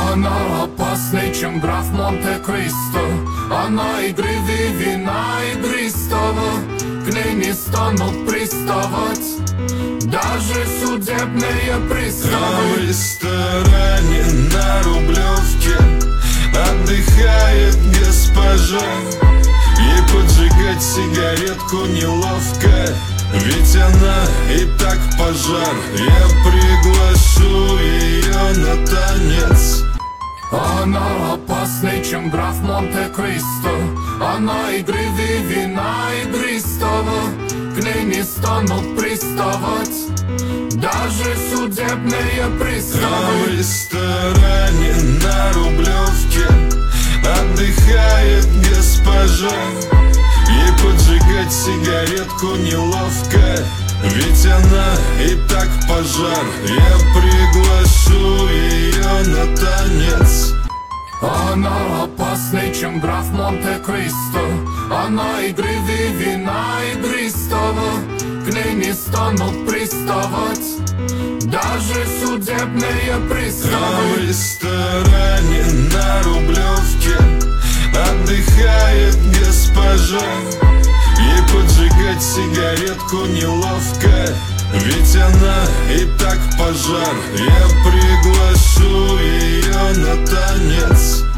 Она опасней, чем граф Монте-Кристо. Она игривее вина игристого. К ней не станут приставать даже судебные приставы. А в ресторане на Рублевке отдыхает госпожа. Ей поджигать сигаретку неловко, ведь она и так пожар. Я приглашу ее на танец. Она опасней, чем граф Монте-Кристо. Она игривее вина игристого. К ней не станут приставать даже судебные приставы. А в ресторане на Рублевке отдыхает госпожа. Ей поджигать сигаретку неловко, ведь она и так пожар. Я приглашу ее на танец. Она опасней, чем граф Монте-Кристо. Она игривее вина игристого. К ней не станут приставать даже судебные приставы. А в ресторане на Рублевке отдыхает госпожа. Ей поджигать сигаретку неловко, ведь она и так пожар. Я приглашу ее на танец.